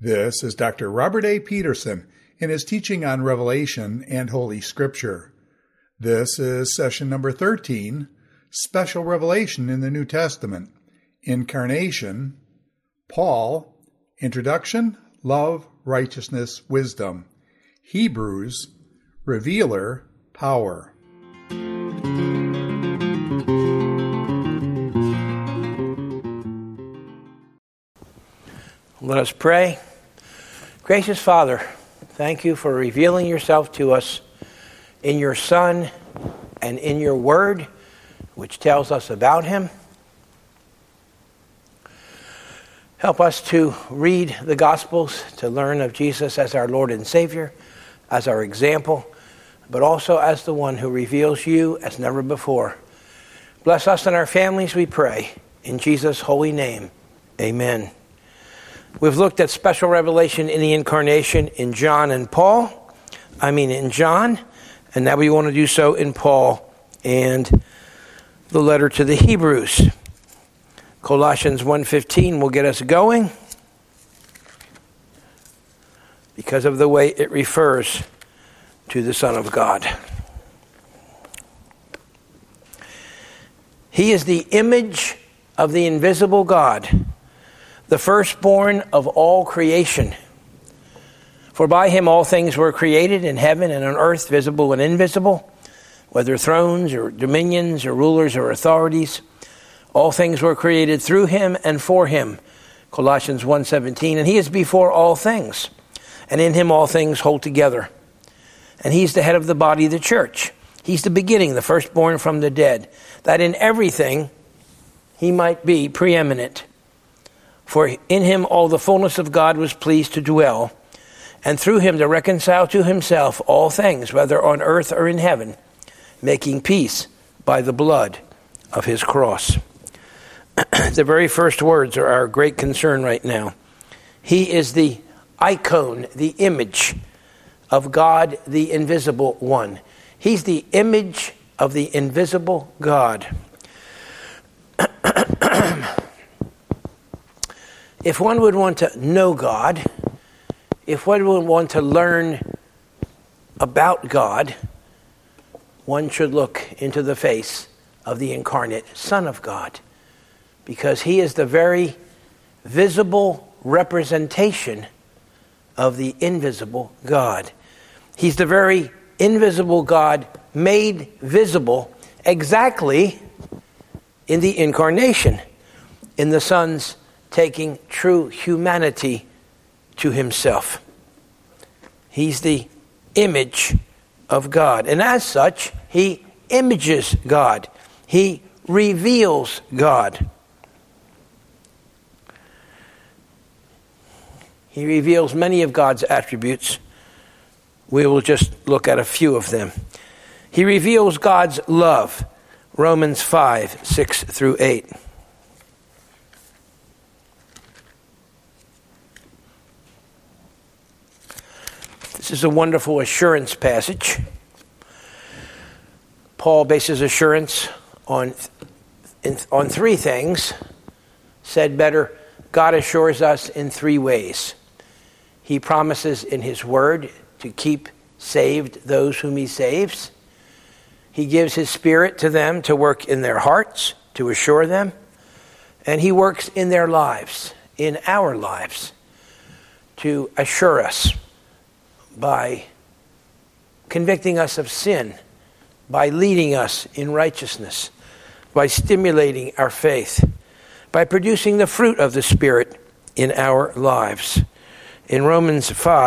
This is Dr. Robert A. Peterson in his teaching on Revelation and Holy Scripture. This is session number 13, Special Revelation in the New Testament, Incarnation, Paul, Introduction, Love, Righteousness, Wisdom, Hebrews, Revealer, Power. Let us pray. Gracious Father, thank you for revealing yourself to us in your Son and in your Word, which tells us about him. Help us to read the Gospels, to learn of Jesus as our Lord and Savior, as our example, but also as the one who reveals you as never before. Bless us and our families, we pray. In Jesus' holy name, amen. We've looked at special revelation in the Incarnation in John, and now we want to do so in Paul and the letter to the Hebrews. Colossians 1:15 will get us going because of the way it refers to the Son of God. He is the image of the invisible God, the firstborn of all creation. For by him all things were created in heaven and on earth, visible and invisible, whether thrones or dominions or rulers or authorities. All things were created through him and for him. Colossians 1:17. And he is before all things, and in him all things hold together. And he's the head of the body, the church. He's the beginning, the firstborn from the dead, that in everything he might be preeminent. For in him all the fullness of God was pleased to dwell, and through him to reconcile to himself all things, whether on earth or in heaven, making peace by the blood of his cross. The very first words are our great concern right now. He is the icon, the image of God, the invisible one. He's the image of the invisible God. If one would want to know God, if one would want to learn about God, one should look into the face of the incarnate Son of God, because he is the very visible representation of the invisible God. He's the very invisible God made visible exactly in the incarnation, in the Son's taking true humanity to himself. He's the image of God. And as such, he images God. He reveals God. He reveals many of God's attributes. We will just look at a few of them. He reveals God's love. Romans 5:6-8. This is a wonderful assurance passage. Paul bases assurance on three things. Said better, God assures us in three ways. He promises in his word to keep saved those whom he saves. He gives his Spirit to them to work in their hearts, to assure them. And he works in their lives, in our lives, to assure us by convicting us of sin, by leading us in righteousness, by stimulating our faith, by producing the fruit of the Spirit in our lives. In Romans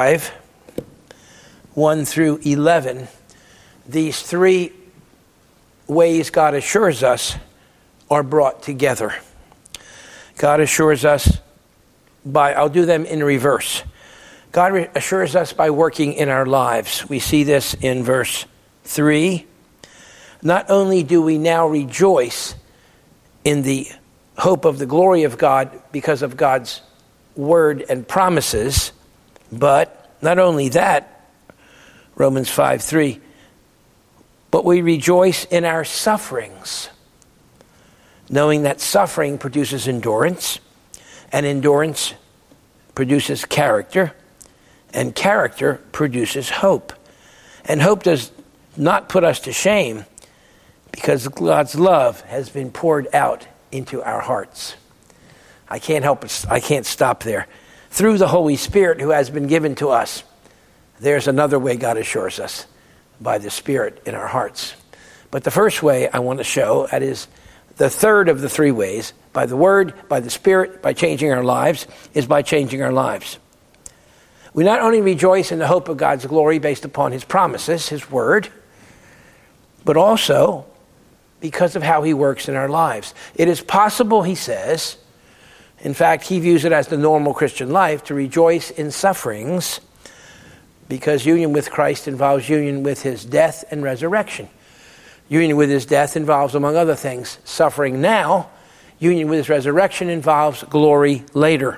5:1-11, these three ways God assures us are brought together. God assures us I'll do them in reverse. God assures us by working in our lives. We see this in verse 3. Not only do we now rejoice in the hope of the glory of God because of God's word and promises, but not only that, Romans 5:3, but we rejoice in our sufferings, knowing that suffering produces endurance, and endurance produces character, and character produces hope. And hope does not put us to shame, because God's love has been poured out into our hearts. I can't help it. I can't stop there. Through the Holy Spirit who has been given to us, there's another way God assures us, by the Spirit in our hearts. But the first way I want to show, that is the third of the three ways, by the Word, by the Spirit, by changing our lives, is by changing our lives. We not only rejoice in the hope of God's glory based upon His promises, His Word, but also because of how He works in our lives. It is possible, he says, in fact, he views it as the normal Christian life, to rejoice in sufferings, because union with Christ involves union with His death and resurrection. Union with His death involves, among other things, suffering now. Union with His resurrection involves glory later.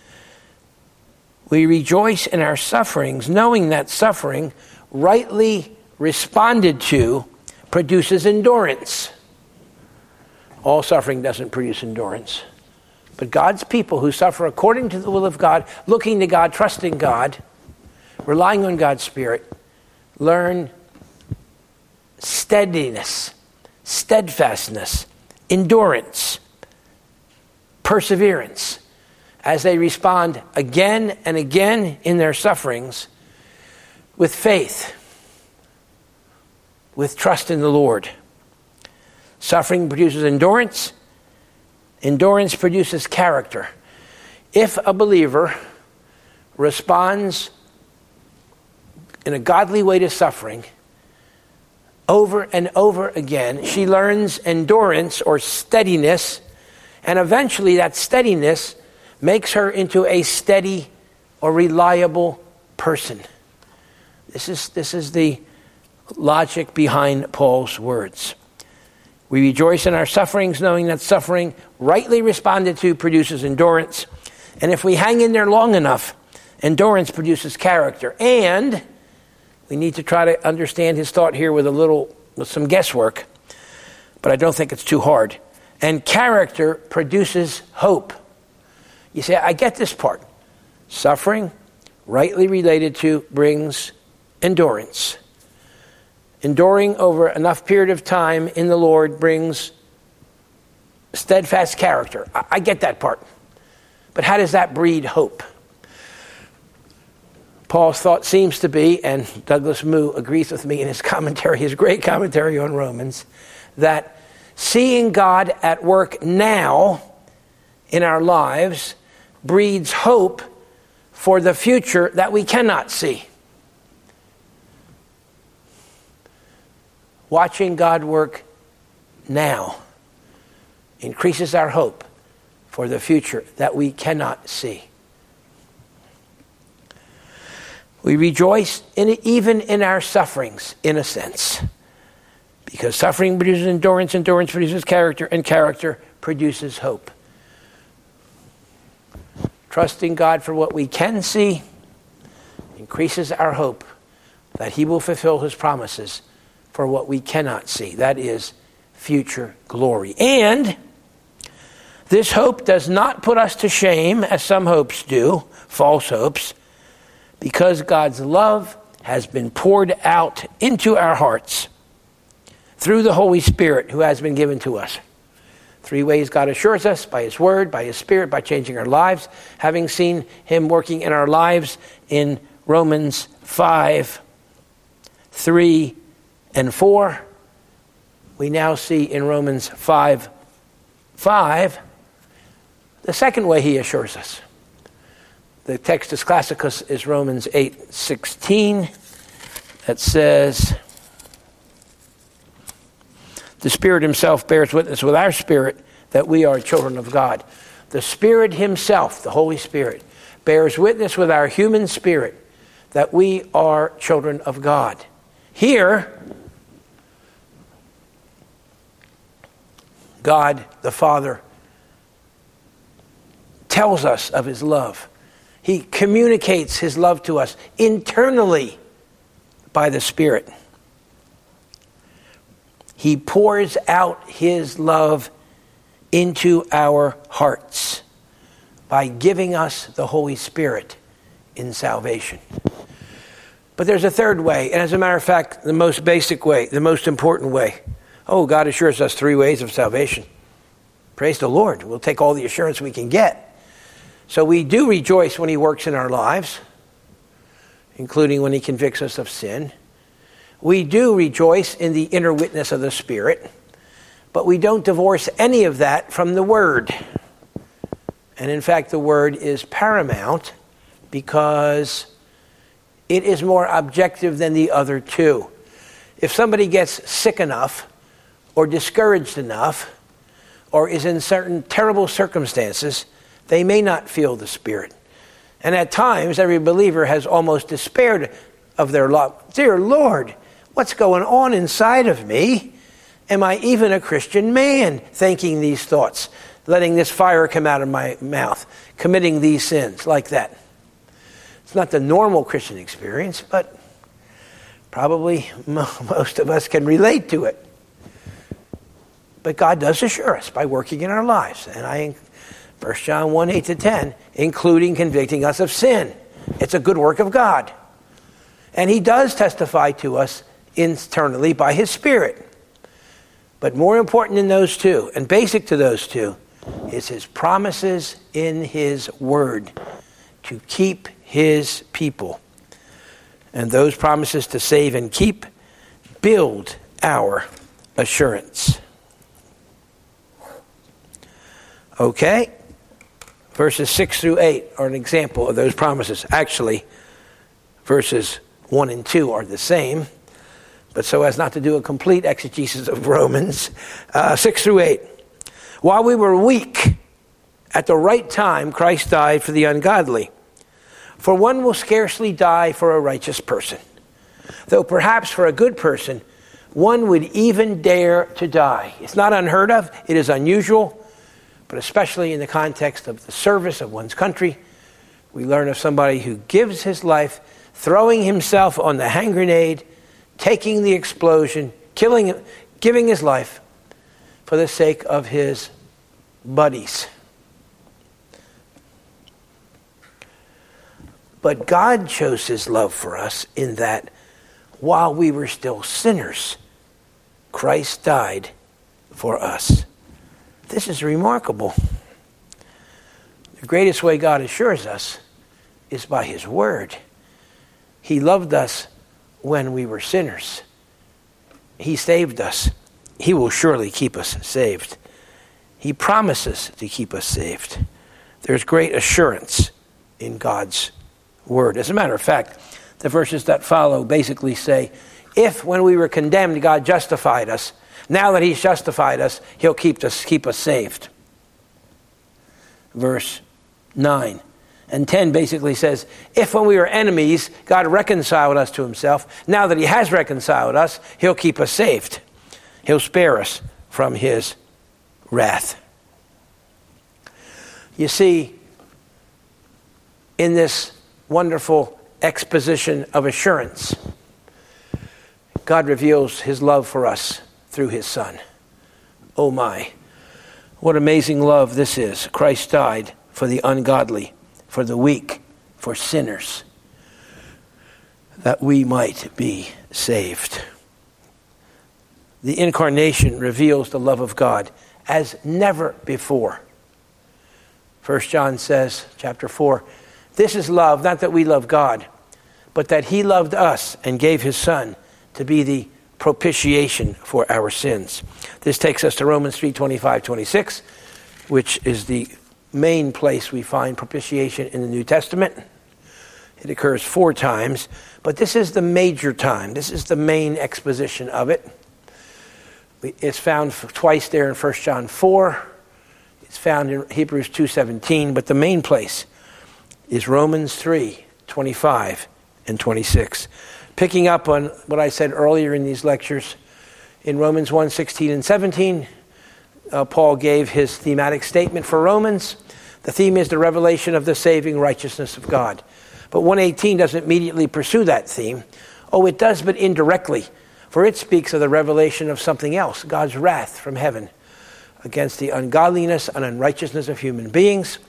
We rejoice in our sufferings, knowing that suffering, rightly responded to, produces endurance. All suffering doesn't produce endurance. But God's people who suffer according to the will of God, looking to God, trusting God, relying on God's Spirit, learn steadiness, steadfastness, endurance, perseverance, as they respond again and again in their sufferings with faith, with trust in the Lord. Suffering produces endurance. Endurance produces character. If a believer responds in a godly way to suffering over and over again, she learns endurance or steadiness, and eventually that steadiness makes her into a steady or reliable person. This is the logic behind Paul's words. We rejoice in our sufferings, knowing that suffering, rightly responded to, produces endurance. And if we hang in there long enough, endurance produces character. And we need to try to understand his thought here with some guesswork, but I don't think it's too hard. And character produces hope. You say, I get this part. Suffering, rightly related to, brings endurance. Enduring over enough period of time in the Lord brings steadfast character. I get that part. But how does that breed hope? Paul's thought seems to be, and Douglas Moo agrees with me in his commentary, his great commentary on Romans, that seeing God at work now in our lives breeds hope for the future that we cannot see. Watching God work now increases our hope for the future that we cannot see. We rejoice even in our sufferings, in a sense, because suffering produces endurance, endurance produces character, and character produces hope. Trusting God for what we can see increases our hope that He will fulfill His promises for what we cannot see. That is future glory. And this hope does not put us to shame, as some hopes do, false hopes, because God's love has been poured out into our hearts through the Holy Spirit who has been given to us. Three ways God assures us: by His Word, by His Spirit, by changing our lives. Having seen Him working in our lives in Romans 5, 3, and 4, we now see in Romans 5:5 the second way He assures us. The Textus Classicus is Romans 8:16. That says, the Spirit Himself bears witness with our spirit that we are children of God. The Spirit Himself, the Holy Spirit, bears witness with our human spirit that we are children of God. Here, God the Father tells us of His love. He communicates His love to us internally by the Spirit. He pours out His love into our hearts by giving us the Holy Spirit in salvation. But there's a third way, and as a matter of fact, the most basic way, the most important way. Oh, God assures us 3 ways of salvation. Praise the Lord. We'll take all the assurance we can get. So we do rejoice when he works in our lives, including when he convicts us of sin. We do rejoice in the inner witness of the Spirit, but we don't divorce any of that from the Word. And in fact, the Word is paramount because it is more objective than the other two. If somebody gets sick enough or discouraged enough or is in certain terrible circumstances, they may not feel the Spirit. And at times, every believer has almost despaired of their love. Dear Lord, what's going on inside of me? Am I even a Christian man? Thinking these thoughts, letting this fire come out of my mouth, committing these sins like that. It's not the normal Christian experience, but probably most of us can relate to it. But God does assure us by working in our lives. And 1 John 1, 8-10, including convicting us of sin. It's a good work of God. And he does testify to us internally by his Spirit. But more important than those two, and basic to those two, is his promises in his word to keep his people. And those promises to save and keep build our assurance. Okay? Verses 6-8 are an example of those promises. Actually, verses 1 and 2 are the same, but so as not to do a complete exegesis of Romans. 6-8. While we were weak, at the right time, Christ died for the ungodly. For one will scarcely die for a righteous person, though perhaps for a good person, one would even dare to die. It's not unheard of. It is unusual. But especially in the context of the service of one's country, we learn of somebody who gives his life, throwing himself on the hand grenade, taking the explosion, giving his life for the sake of his buddies. But God shows his love for us in that while we were still sinners, Christ died for us. This is remarkable. The greatest way God assures us is by his word. He loved us when we were sinners. He saved us. He will surely keep us saved. He promises to keep us saved. There's great assurance in God's word. As a matter of fact, the verses that follow basically say, if when we were condemned, God justified us, now that he's justified us, he'll keep us saved. Verse 9 and 10 basically says, if when we were enemies, God reconciled us to himself, now that he has reconciled us, he'll keep us saved. He'll spare us from his wrath. You see, in this wonderful exposition of assurance, God reveals his love for us through his Son. Oh my, what amazing love this is. Christ died for the ungodly, for the weak, for sinners, that we might be saved. The incarnation reveals the love of God as never before. 1 John says, chapter 4, this is love, not that we love God, but that he loved us and gave his Son to be the propitiation for our sins. This takes us to Romans 3:25-26, which is the main place we find propitiation in the New Testament. It occurs 4 times, but this is the major time. This is the main exposition of it. It's found twice there in 1 John 4. It's found in Hebrews 2:17, but the main place is Romans 3:25 and 26. Picking up on what I said earlier in these lectures, in Romans 1:16 and 17, Paul gave his thematic statement for Romans. The theme is the revelation of the saving righteousness of God. But 1:18 doesn't immediately pursue that theme. Oh, it does, but indirectly, for it speaks of the revelation of something else, God's wrath from heaven against the ungodliness and unrighteousness of human beings.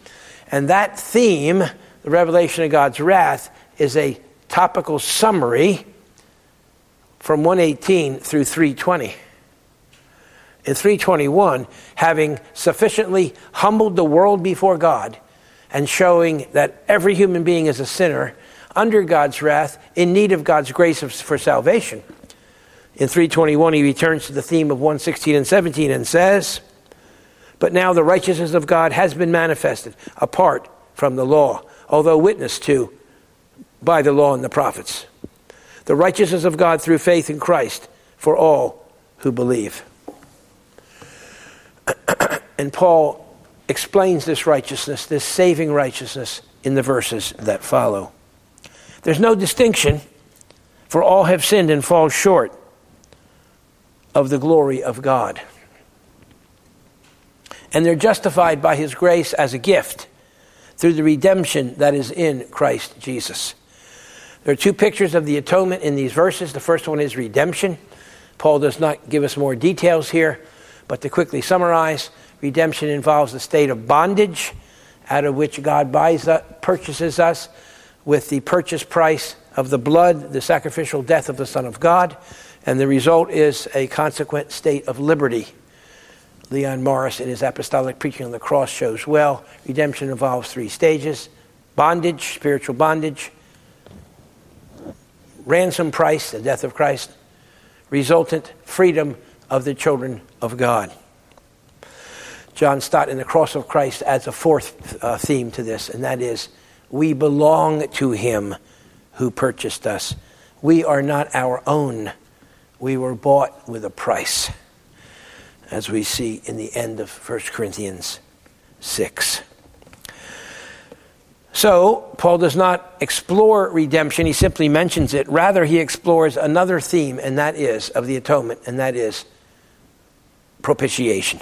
And that theme, the revelation of God's wrath, is a topical summary from 118 through 320. In 321, having sufficiently humbled the world before God and showing that every human being is a sinner under God's wrath, in need of God's grace for salvation. In 321, he returns to the theme of 116 and 17 and says, "But now the righteousness of God has been manifested apart from the law, although witnessed to by the law and the prophets. The righteousness of God through faith in Christ for all who believe." And Paul explains this righteousness, this saving righteousness, in the verses that follow. There's no distinction, for all have sinned and fall short of the glory of God. And they're justified by his grace as a gift through the redemption that is in Christ Jesus. There are two pictures of the atonement in these verses. The first one is redemption. Paul does not give us more details here, but to quickly summarize, redemption involves the state of bondage out of which God purchases us with the purchase price of the blood, the sacrificial death of the Son of God, and the result is a consequent state of liberty. Leon Morris, in his apostolic preaching on the cross, shows well, redemption involves three stages: bondage, spiritual bondage; ransom price, the death of Christ; resultant freedom of the children of God. John Stott in the cross of Christ adds a fourth theme to this, and that is, we belong to him who purchased us. We are not our own. We were bought with a price, as we see in the end of 1 Corinthians 6. So, Paul does not explore redemption, he simply mentions it. Rather, he explores another theme, and that is, of the atonement, and that is propitiation.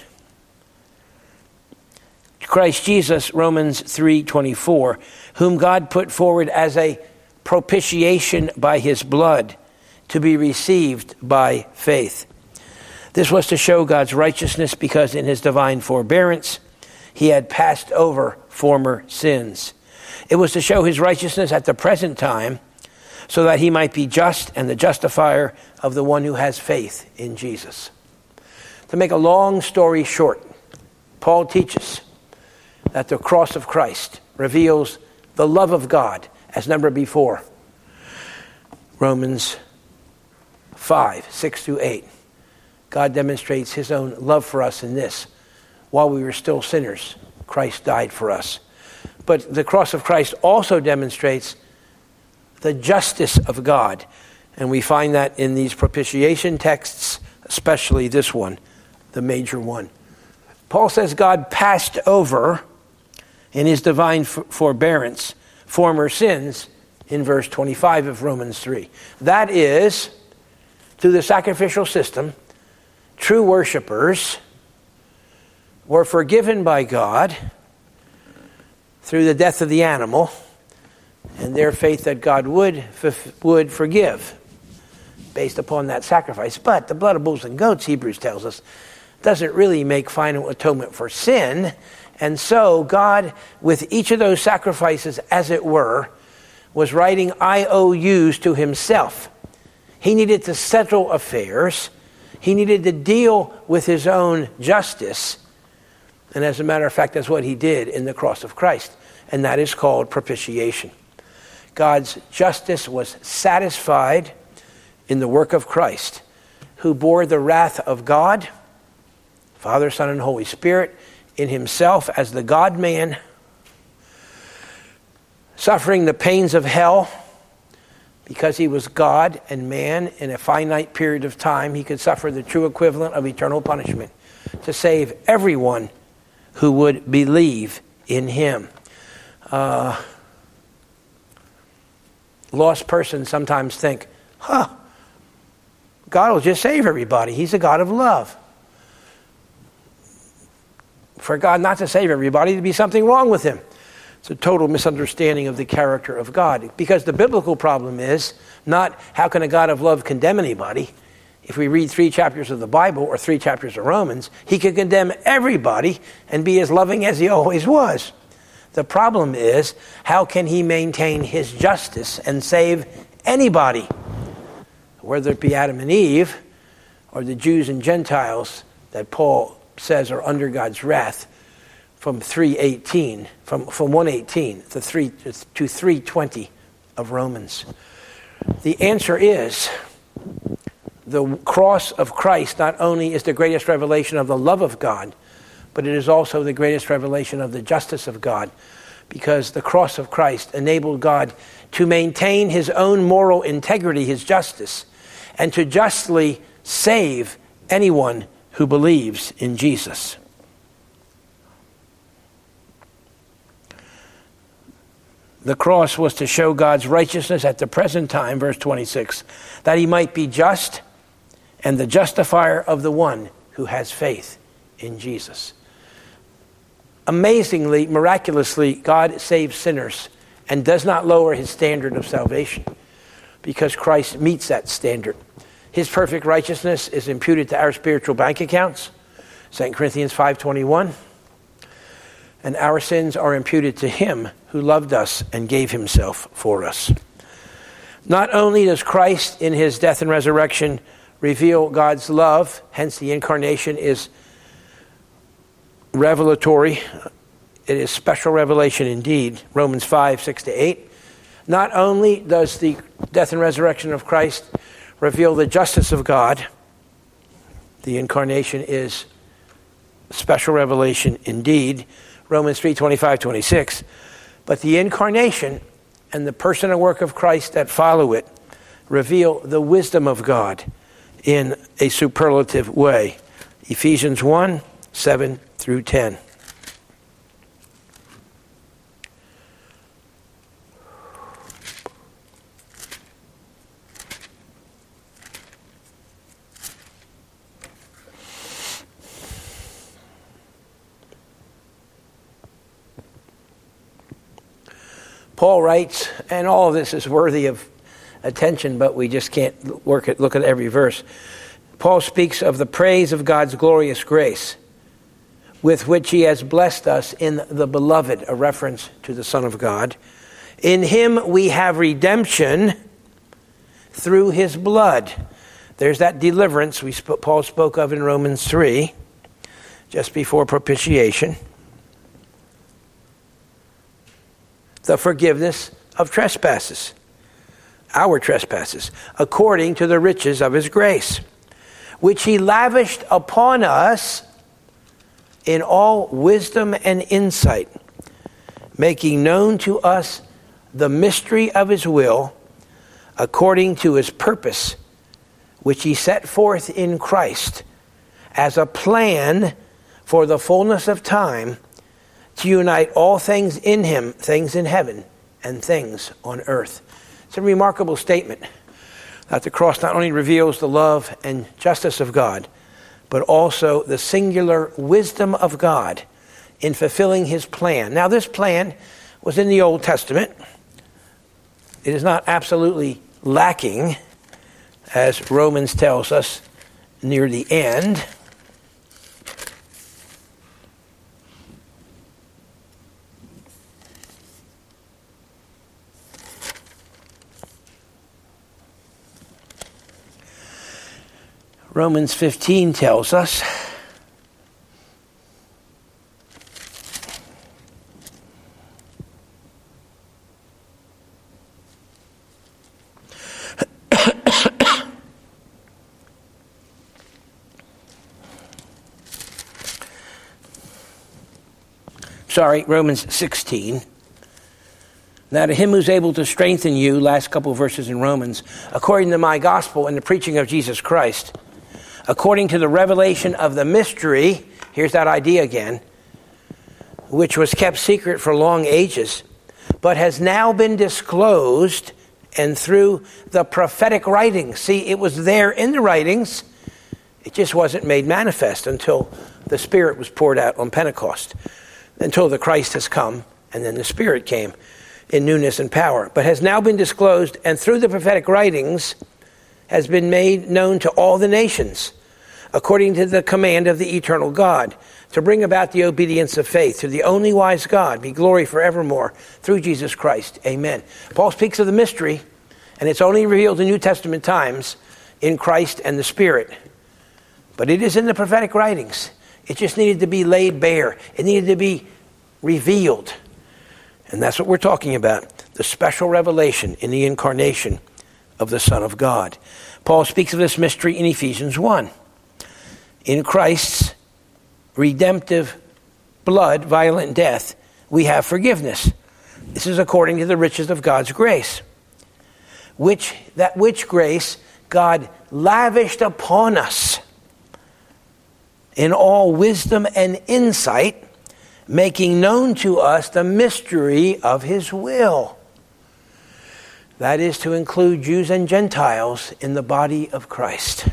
Christ Jesus, Romans 3:24, whom God put forward as a propitiation by his blood, to be received by faith. This was to show God's righteousness, because in his divine forbearance he had passed over former sins. It was to show his righteousness at the present time, so that he might be just and the justifier of the one who has faith in Jesus. To make a long story short, Paul teaches that the cross of Christ reveals the love of God as never before. Romans 5:6-8. God demonstrates his own love for us in this: while we were still sinners, Christ died for us. But the cross of Christ also demonstrates the justice of God. And we find that in these propitiation texts, especially this one, the major one. Paul says God passed over, in his divine forbearance, former sins in verse 25 of Romans 3. That is, through the sacrificial system, true worshipers were forgiven by God through the death of the animal and their faith that God would forgive based upon that sacrifice. But the blood of bulls and goats, Hebrews tells us, doesn't really make final atonement for sin. And so God, with each of those sacrifices, as it were, was writing IOUs to himself. He needed to settle affairs. He needed to deal with his own justice. And as a matter of fact, that's what he did in the cross of Christ. And that is called propitiation. God's justice was satisfied in the work of Christ, who bore the wrath of God, Father, Son, and Holy Spirit, in himself as the God-man, suffering the pains of hell because he was God and man in a finite period of time. He could suffer the true equivalent of eternal punishment to save everyone who would believe in him. Lost persons sometimes think, God will just save everybody. He's a God of love. For God not to save everybody, there'd be something wrong with him. It's a total misunderstanding of the character of God. Because the biblical problem is not how can a God of love condemn anybody. If we read 3 chapters of the Bible or 3 chapters of Romans, he could condemn everybody and be as loving as he always was. The problem is, how can he maintain his justice and save anybody? Whether it be Adam and Eve or the Jews and Gentiles that Paul says are under God's wrath from 3:18, from 1:18 to 3:20 of Romans. The answer is the cross of Christ not only is the greatest revelation of the love of God, but it is also the greatest revelation of the justice of God, because the cross of Christ enabled God to maintain his own moral integrity, his justice, and to justly save anyone who believes in Jesus. The cross was to show God's righteousness at the present time, verse 26, that he might be just and the justifier of the one who has faith in Jesus. Amazingly, miraculously, God saves sinners and does not lower his standard of salvation because Christ meets that standard. His perfect righteousness is imputed to our spiritual bank accounts, 2 Corinthians 5:21. And our sins are imputed to him who loved us and gave himself for us. Not only does Christ in his death and resurrection reveal God's love, hence the incarnation is revelatory. It is special revelation indeed, Romans 5:6-8. Not only does the death and resurrection of Christ reveal the justice of God, the incarnation is special revelation indeed, Romans 3:25-26. But the incarnation and the person and work of Christ that follow it reveal the wisdom of God in a superlative way. Ephesians 1:7-10. Paul writes, and all of this is worthy of attention, but we just can't look at every verse. Paul speaks of the praise of God's glorious grace, with which he has blessed us in the beloved, a reference to the Son of God. In him we have redemption through his blood. There's that deliverance Paul spoke of in Romans 3, just before propitiation. The forgiveness of trespasses, our trespasses, according to the riches of his grace, which he lavished upon us in all wisdom and insight, making known to us the mystery of his will, according to his purpose, which he set forth in Christ as a plan for the fullness of time, to unite all things in him, things in heaven and things on earth. It's a remarkable statement that the cross not only reveals the love and justice of God, but also the singular wisdom of God in fulfilling his plan. Now, this plan was in the Old Testament. It is not absolutely lacking, as Romans tells us near the end. Romans 15 tells us Romans 16. Now to him who's able to strengthen you, last couple of verses in Romans, according to my gospel and the preaching of Jesus Christ, according to the revelation of the mystery, here's that idea again, which was kept secret for long ages, but has now been disclosed, and through the prophetic writings. See, it was there in the writings, it just wasn't made manifest until the Spirit was poured out on Pentecost, until the Christ has come, and then the Spirit came in newness and power, but has now been disclosed, and through the prophetic writings has been made known to all the nations, according to the command of the eternal God, to bring about the obedience of faith. To the only wise God be glory forevermore through Jesus Christ. Amen. Paul speaks of the mystery, and it's only revealed in New Testament times in Christ and the Spirit. But it is in the prophetic writings. It just needed to be laid bare. It needed to be revealed. And that's what we're talking about, the special revelation in the incarnation of the Son of God. Paul speaks of this mystery in Ephesians 1. In Christ's redemptive blood, violent death, we have forgiveness. This is according to the riches of God's grace. Which grace God lavished upon us in all wisdom and insight, making known to us the mystery of his will. That is to include Jews and Gentiles in the body of Christ.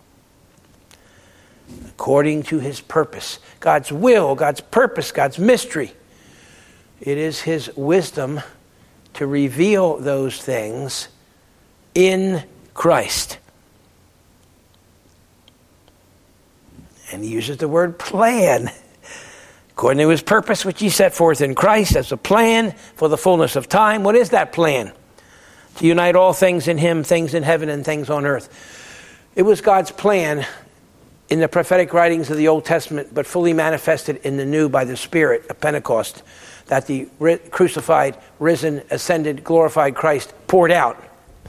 According to his purpose. God's will, God's purpose, God's mystery. It is his wisdom to reveal those things in Christ. And he uses the word plan. According to his purpose, which he set forth in Christ as a plan for the fullness of time. What is that plan? To unite all things in him, things in heaven and things on earth. It was God's plan in the prophetic writings of the Old Testament, but fully manifested in the New by the Spirit of Pentecost, that the crucified, risen, ascended, glorified Christ poured out.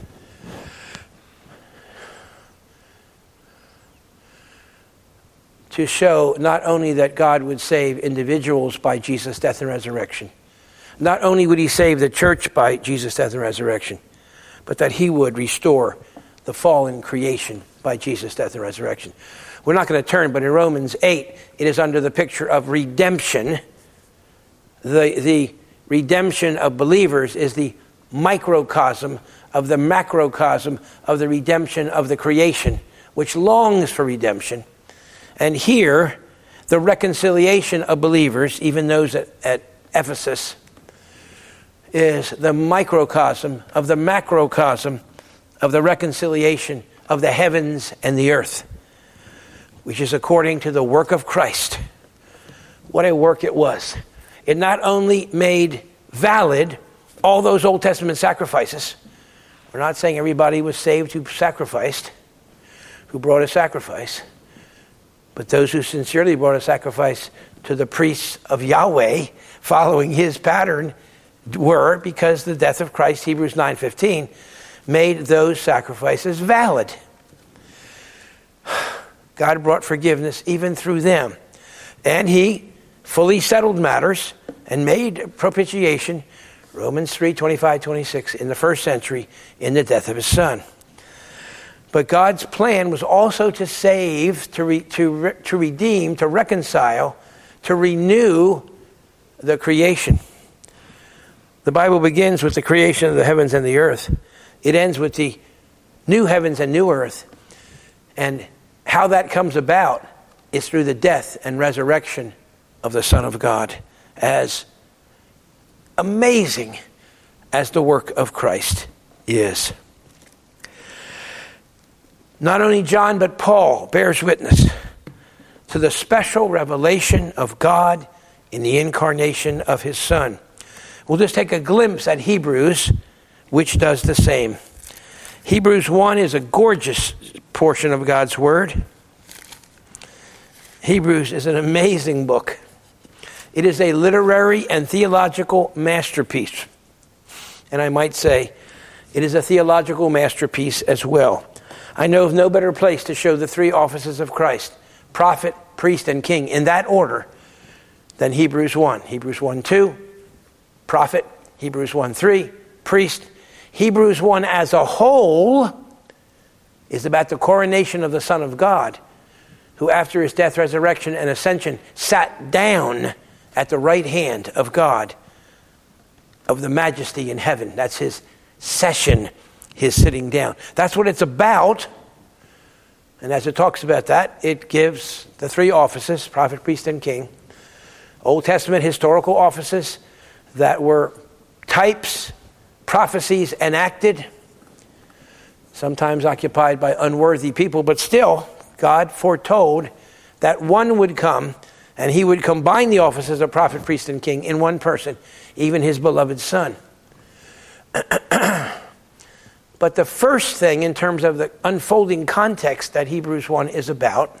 To show not only that God would save individuals by Jesus' death and resurrection, not only would he save the church by Jesus' death and resurrection, but that he would restore the fallen creation by Jesus' death and resurrection. We're not going to turn, but in Romans 8, it is under the picture of redemption. The redemption of believers is the microcosm of the macrocosm of the redemption of the creation, which longs for redemption. And here, the reconciliation of believers, even those at Ephesus, is the microcosm of the macrocosm of the reconciliation of the heavens and the earth, which is according to the work of Christ. What a work it was. It not only made valid all those Old Testament sacrifices. We're not saying everybody was saved who sacrificed, who brought a sacrifice. But those who sincerely brought a sacrifice to the priests of Yahweh, following his pattern, were, because the death of Christ, Hebrews 9:15, made those sacrifices valid. God brought forgiveness even through them. And he fully settled matters and made propitiation, Romans 3:25-26, in the first century in the death of his Son. But God's plan was also to save, to redeem, to reconcile, to renew the creation. The Bible begins with the creation of the heavens and the earth. It ends with the new heavens and new earth. And how that comes about is through the death and resurrection of the Son of God. As amazing as the work of Christ is. Not only John, but Paul bears witness to the special revelation of God in the incarnation of his Son. We'll just take a glimpse at Hebrews, which does the same. Hebrews 1 is a gorgeous portion of God's Word. Hebrews is an amazing book. It is a literary and theological masterpiece. And I might say, it is a theological masterpiece as well. I know of no better place to show the three offices of Christ, prophet, priest, and king, in that order, than Hebrews 1. Hebrews 1:2, prophet. Hebrews 1:3, priest. Hebrews 1 as a whole is about the coronation of the Son of God, who after his death, resurrection, and ascension sat down at the right hand of God, of the majesty in heaven. That's his session, his sitting down. That's what it's about. And as it talks about that, it gives the three offices, prophet, priest, and king, Old Testament historical offices that were types, prophecies enacted, sometimes occupied by unworthy people, but still God foretold that one would come, and he would combine the offices of prophet, priest, and king in one person, even his beloved Son. But the first thing in terms of the unfolding context that Hebrews 1 is about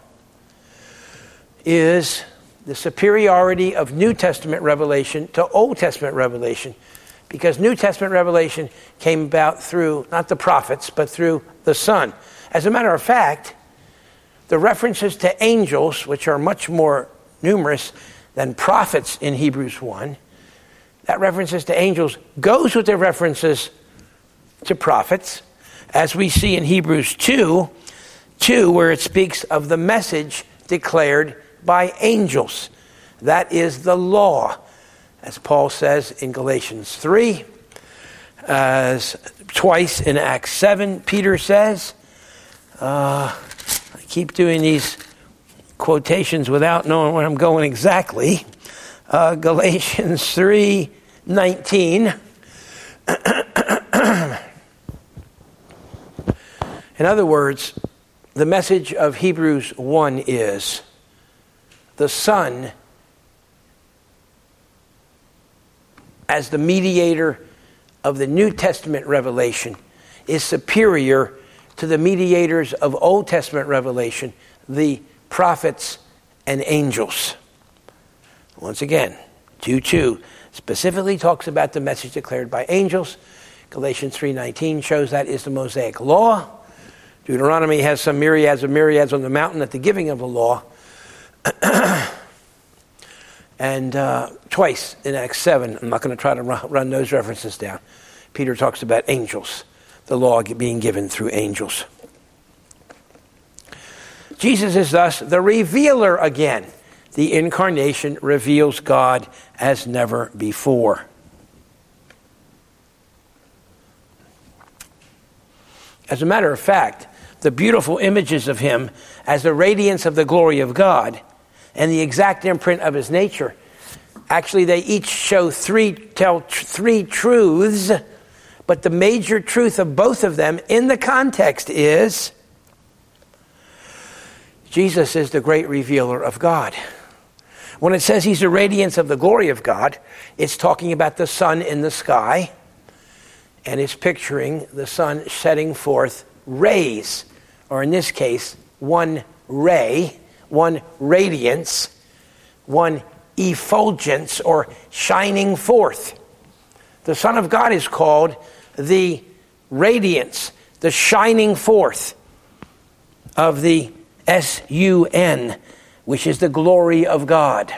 is the superiority of New Testament revelation to Old Testament revelation. Because New Testament revelation came about through, not the prophets, but through the Son. As a matter of fact, the references to angels, which are much more numerous than prophets in Hebrews 1, that references to angels goes with the references to prophets, as we see in Hebrews 2, where it speaks of the message declared by angels. That is the law, as Paul says in Galatians 3, as twice in Acts 7, Peter says. I keep doing these quotations without knowing where I'm going exactly. Galatians 3:19. In other words, the message of Hebrews 1 is the Son as the mediator of the New Testament revelation is superior to the mediators of Old Testament revelation, the prophets and angels. Once again, 2:2 specifically talks about the message declared by angels. Galatians 3:19 shows that is the Mosaic law. Deuteronomy has some myriads of myriads on the mountain at the giving of the law. And twice in Acts 7, I'm not going to try to run those references down, Peter talks about angels, the law being given through angels. Jesus is thus the revealer again. The incarnation reveals God as never before. As a matter of fact, the beautiful images of him as the radiance of the glory of God and the exact imprint of his nature, actually they each tell three truths, but the major truth of both of them in the context is Jesus is the great revealer of God. When it says he's the radiance of the glory of God, it's talking about the sun in the sky, and it's picturing the sun setting forth rays, or in this case, one ray, one radiance, one effulgence, or shining forth. The Son of God is called the radiance, the shining forth of the S-U-N, which is the glory of God.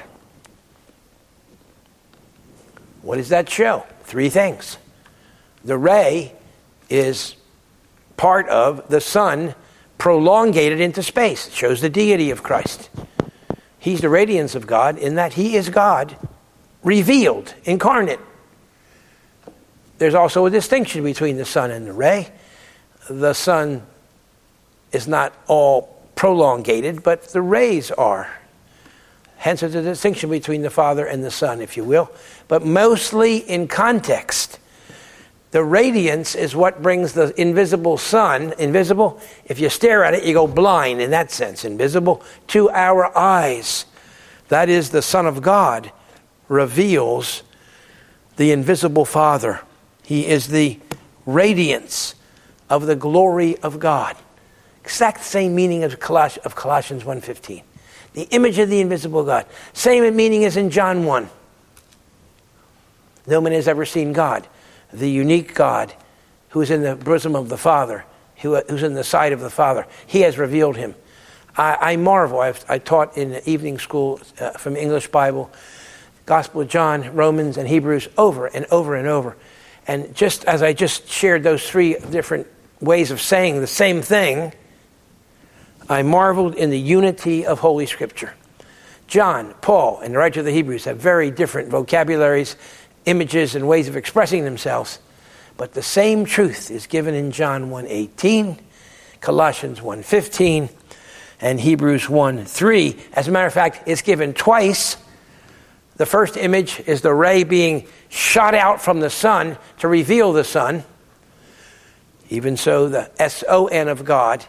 What does that show? Three things. The ray is part of the sun prolongated into space. It shows the deity of Christ. He's the radiance of God in that he is God revealed, incarnate. There's also a distinction between the sun and the ray. The sun is not all prolongated, but the rays are. Hence, there's a distinction between the Father and the Son, if you will. But mostly in context, the radiance is what brings the invisible sun, invisible, if you stare at it, you go blind in that sense, invisible to our eyes. That is, the Son of God reveals the invisible Father. He is the radiance of the glory of God. Exact same meaning of Colossians 1:15. The image of the invisible God. Same meaning as in John 1. No man has ever seen God. The unique God who is in the bosom of the Father, who's in the side of the Father. He has revealed him. I marvel. I taught in evening school from English Bible, Gospel of John, Romans, and Hebrews over and over and over. And just as I just shared those three different ways of saying the same thing, I marveled in the unity of Holy Scripture. John, Paul, and the writer of the Hebrews have very different vocabularies, images, and ways of expressing themselves. But the same truth is given in John 1:18, Colossians 1:15, and Hebrews 1:3. As a matter of fact, it's given twice. The first image is the ray being shot out from the sun to reveal the sun. Even so, the S-O-N of God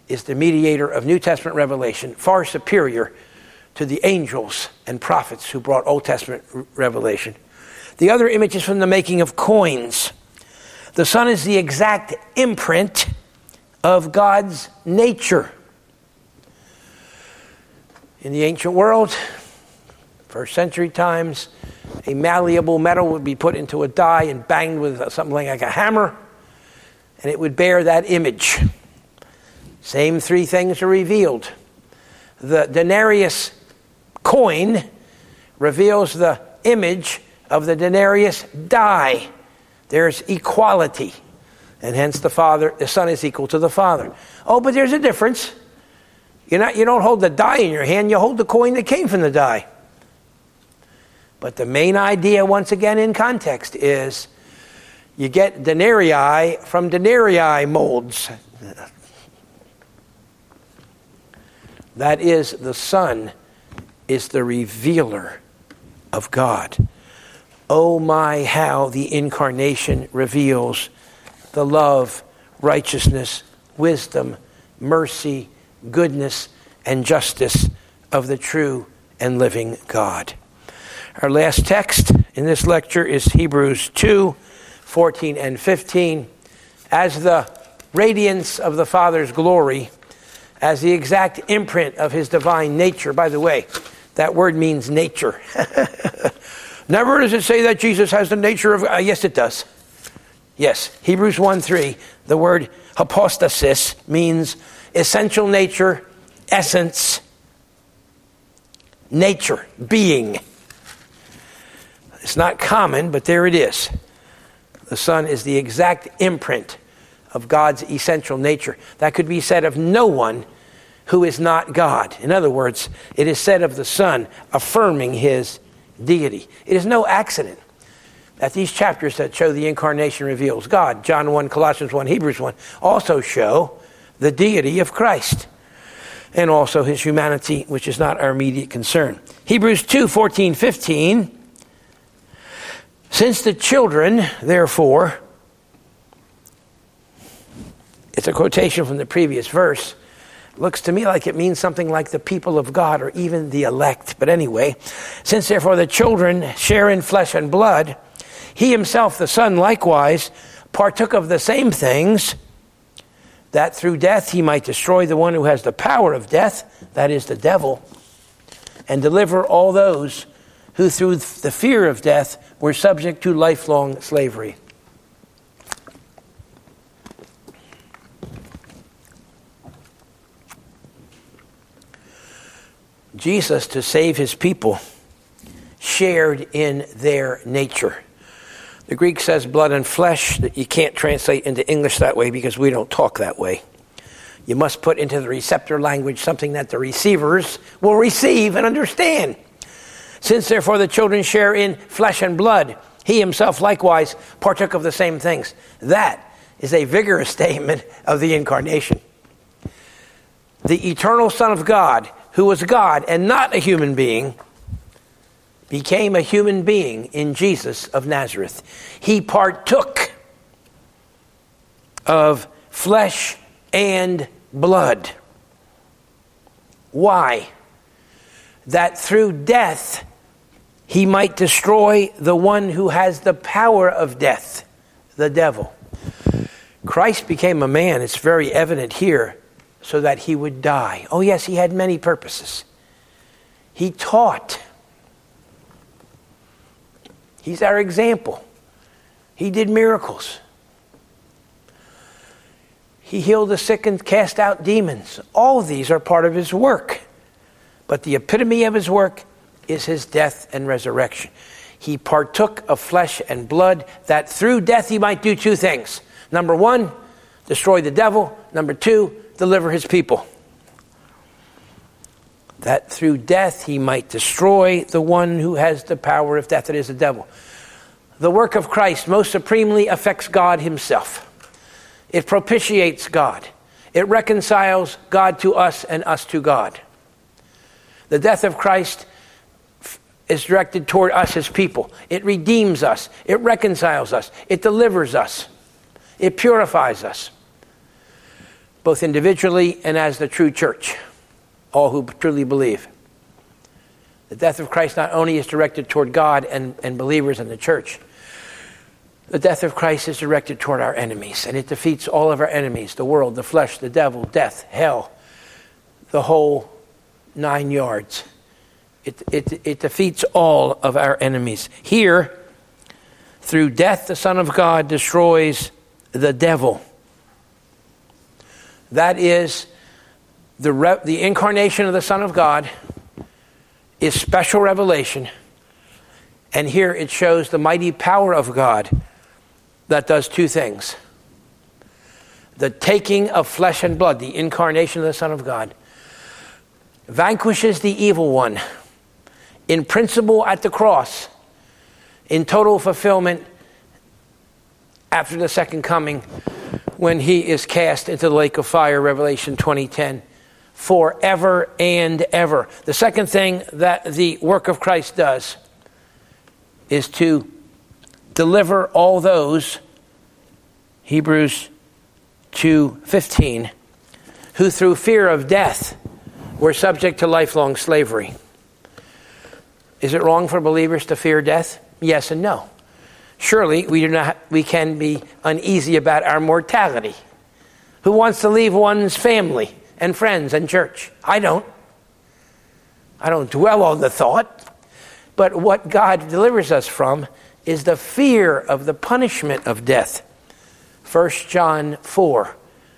is the mediator of New Testament revelation, far superior to the angels and prophets who brought Old Testament revelation. The other image is from the making of coins. The Son is the exact imprint of God's nature. In the ancient world, first century times, a malleable metal would be put into a die and banged with something like a hammer, and it would bear that image. Same three things are revealed. The denarius coin reveals the image of the denarius die. There's equality, and hence the Son is equal to the Father. Oh, but there's a difference. You don't hold the die in your hand, you hold the coin that came from the die. But the main idea, once again in context, is you get denarii from denarii molds. That is, the Son is the revealer of God. Oh my, how the incarnation reveals the love, righteousness, wisdom, mercy, goodness, and justice of the true and living God. Our last text in this lecture is Hebrews 2, 14 and 15. As the radiance of the Father's glory, as the exact imprint of his divine nature. By the way, that word means nature. Never does it say that Jesus has the nature of... yes, it does. Yes, Hebrews 1:3, the word hypostasis means essential nature, essence, nature, being. It's not common, but there it is. The Son is the exact imprint of God's essential nature. That could be said of no one who is not God. In other words, it is said of the Son, affirming his deity. It is no accident that these chapters that show the incarnation reveals God, John 1, Colossians 1, Hebrews 1, also show the deity of Christ and also his humanity, which is not our immediate concern. Hebrews 2, 14, 15. Since the children, therefore, it's a quotation from the previous verse, looks to me like it means something like the people of God or even the elect. But anyway, since therefore the children share in flesh and blood, he himself, the Son, likewise partook of the same things, that through death he might destroy the one who has the power of death, that is the devil, and deliver all those who through the fear of death were subject to lifelong slavery. Jesus, to save his people, shared in their nature. The Greek says blood and flesh, that you can't translate into English that way because we don't talk that way. You must put into the receptor language something that the receivers will receive and understand. Since therefore the children share in flesh and blood, he himself likewise partook of the same things. That is a vigorous statement of the incarnation. The eternal Son of God, who was God and not a human being, became a human being in Jesus of Nazareth. He partook of flesh and blood. Why? That through death he might destroy the one who has the power of death, the devil. Christ became a man, it's very evident here, so that he would die. Oh yes, he had many purposes. He taught. He's our example. He did miracles. He healed the sick and cast out demons. All of these are part of his work. But the epitome of his work is his death and resurrection. He partook of flesh and blood that through death he might do two things. Number one, destroy the devil. Number two, deliver his people. That through death he might destroy the one who has the power of death, that is the devil. The work of Christ most supremely affects God himself. It propitiates God. It reconciles God to us and us to God. The death of Christ is directed toward us, his people. It redeems us. It reconciles us. It delivers us. It purifies us. both individually and as the true church, all who truly believe. The death of Christ not only is directed toward God and believers in the church, the death of Christ is directed toward our enemies, and it defeats all of our enemies, the world, the flesh, the devil, death, hell, the whole 9 yards. It defeats all of our enemies. Here, through death, the Son of God destroys the devil. That is, the incarnation of the Son of God is special revelation. And here it shows the mighty power of God that does two things. The taking of flesh and blood, the incarnation of the Son of God, vanquishes the evil one in principle at the cross, in total fulfillment after the second coming, when he is cast into the lake of fire, Revelation 20:10, forever and ever. The second thing that the work of Christ does is to deliver all those, Hebrews 2:15, who through fear of death were subject to lifelong slavery. Is it wrong for believers to fear death? Yes and no. Surely we can be uneasy about our mortality. Who wants to leave one's family and friends and church? I don't dwell on the thought. But what God delivers us from is the fear of the punishment of death. 1 John 4.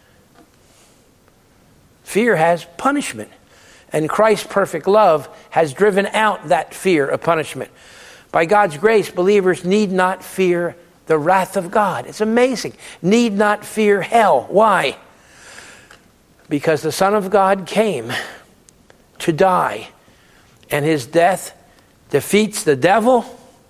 Fear has punishment. And Christ's perfect love has driven out that fear of punishment. By God's grace, believers need not fear the wrath of God. It's amazing. Need not fear hell. Why? Because the Son of God came to die, and his death defeats the devil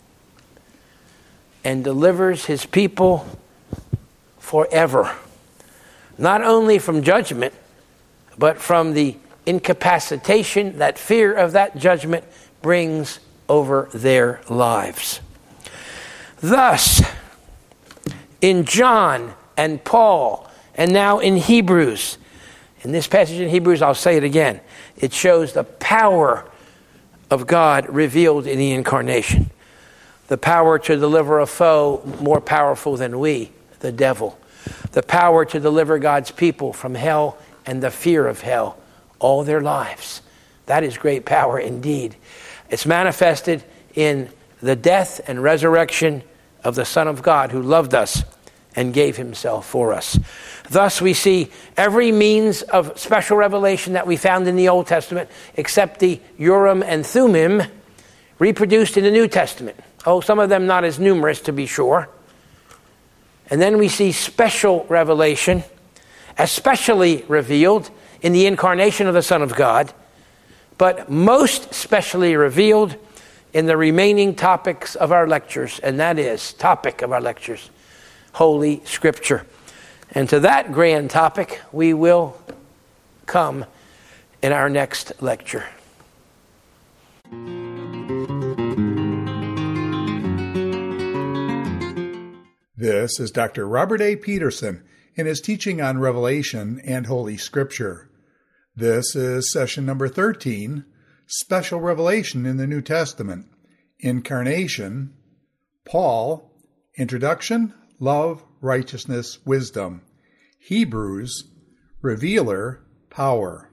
and delivers his people forever. Not only from judgment, but from the incapacitation that fear of that judgment brings over their lives. Thus, in John and Paul, and now in Hebrews, in this passage in Hebrews, I'll say it again, it shows the power of God revealed in the incarnation. The power to deliver a foe more powerful than we, the devil. The power to deliver God's people from hell and the fear of hell all their lives. That is great power indeed. It's manifested in the death and resurrection of the Son of God who loved us and gave himself for us. Thus we see every means of special revelation that we found in the Old Testament, except the Urim and Thummim, reproduced in the New Testament. Oh, some of them not as numerous, to be sure. And then we see special revelation, especially revealed in the incarnation of the Son of God, but most specially revealed in the remaining topics of our lectures, and that is, topic of our lectures, Holy Scripture. And to that grand topic, we will come in our next lecture. This is Dr. Robert A. Peterson in his teaching on Revelation and Holy Scripture. This is session number 13, Special Revelation in the New Testament, Incarnation, Paul, Introduction, Love, Righteousness, Wisdom, Hebrews, Revealer, Power.